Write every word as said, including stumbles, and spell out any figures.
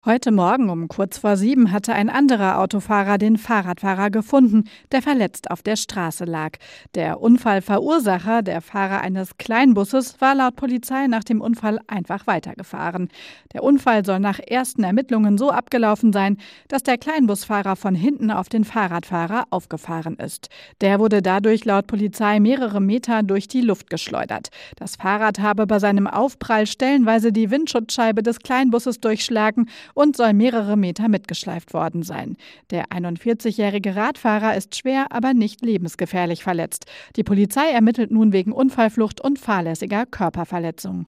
Heute Morgen um kurz vor sieben hatte ein anderer Autofahrer den Fahrradfahrer gefunden, der verletzt auf der Straße lag. Der Unfallverursacher, der Fahrer eines Kleinbusses, war laut Polizei nach dem Unfall einfach weitergefahren. Der Unfall soll nach ersten Ermittlungen so abgelaufen sein, dass der Kleinbusfahrer von hinten auf den Fahrradfahrer aufgefahren ist. Der wurde dadurch laut Polizei mehrere Meter durch die Luft geschleudert. Das Fahrrad habe bei seinem Aufprall stellenweise die Windschutzscheibe des Kleinbusses durchschlagen und soll mehrere Meter mitgeschleift worden sein. Der einundvierzigjährige Radfahrer ist schwer, aber nicht lebensgefährlich verletzt. Die Polizei ermittelt nun wegen Unfallflucht und fahrlässiger Körperverletzung.